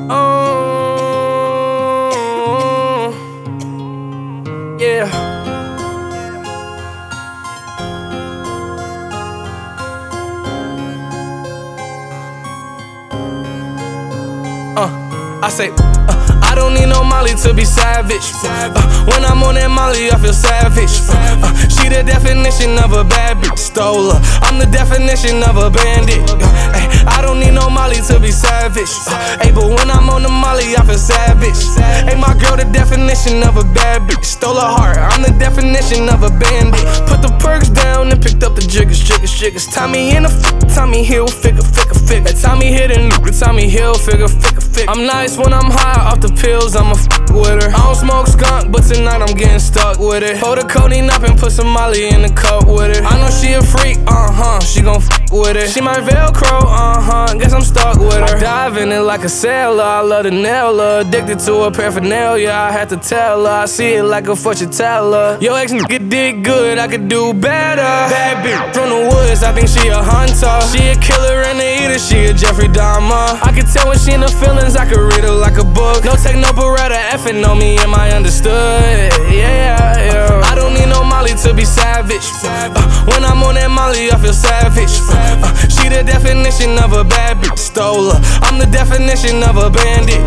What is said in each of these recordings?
Oh, yeah. I say, I don't need no Molly to be savage. When I'm on that Molly, I feel savage. She the definition of a bad bitch. Stole her. I'm the definition of a bandit. I don't need no Molly to be savage. But when I'm on the Molly, I feel savage. My girl, the definition of a bad bitch. Stole her heart. I'm the definition of a bandit. Put the perks down and picked up the jiggers. Tommy in the Tommy Hill, figure. Tommy hit and Tommy Hill, figure. I'm nice when I'm high off the pills, I'ma with her. I don't smoke skunk, but tonight I'm getting stuck with it. Hold the codeine up and put some Molly in the cup with it. I know she a freak, she gon' with it. She my Velcro, guess I'm stuck with her. Dive in it like a sailor, I love the nail her. Addicted to her paraphernalia, I had to tell her. I see it like a fortune teller. Yo ex nigga did good, I could do better. Bad bitch from the woods, I think she a hunter. She a killer and a eater, she a Jeffrey Dahmer. I can tell when she in the feelings, I could read her like a book. No take no beretta, effing on me, am I understood? Yeah. I don't need no Molly to be savage. When I'm on that Molly, I feel savage. She the definition of a bad bitch. Stole her. I'm the definition of a bandit.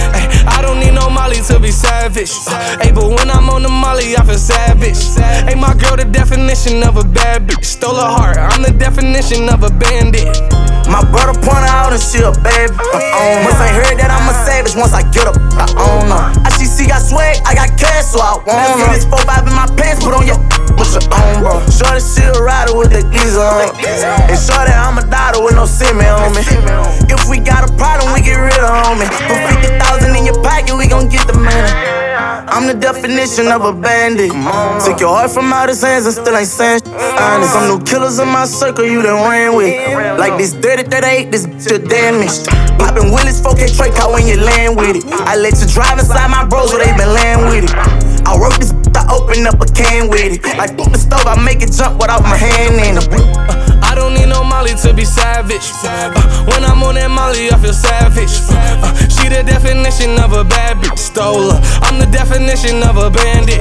I don't need no Molly to be savage. But when I'm on the Molly, I feel savage. My girl, the definition of a bad bitch. Stole her heart. I'm the definition of a bandit. My brother point her out and she a baby. Once I heard that I'm a savage, once I get up, I own her. ICC got swag, I got cash, so I want her. This 4-5 in my pants, put on your with your own, bro. Shorty, she a rider with the geezer on. And shorty, I'm a daughter with no semen on me. If we got a problem, we get rid of homie. Put 50,000 in your pocket, we gon' get the money. I'm the definition of a bandit. Took your heart from out his hands and still ain't saying honest. Some new killers in my circle you done ran with. Like this 30-38, this bitch a damaged. Poppin' Willis, 4K Trey car when you land with it. I let you drive inside my bros where they been land with it. I wrote this I open up a can with it. Like fuck the stove, I make it jump without my hand in it. I don't need no Molly to be savage. When I'm on that Molly, I feel savage. She the definition of a bad bitch. Stole her. I'm the definition of a bandit.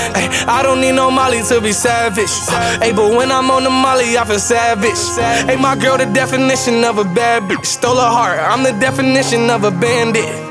I don't need no Molly to be savage. But when I'm on the Molly, I feel savage. My girl, the definition of a bad bitch. Stole her heart. I'm the definition of a bandit.